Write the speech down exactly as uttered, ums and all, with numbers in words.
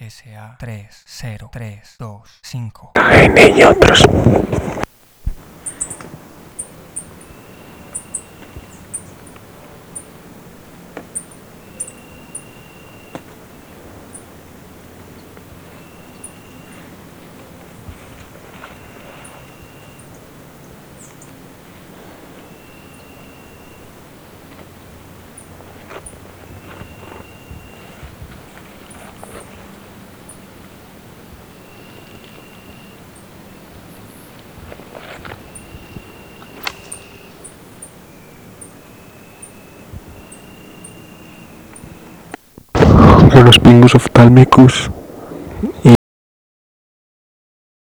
S A tres cero tres dos cinco. N y otros. Los pingos oftálmicos.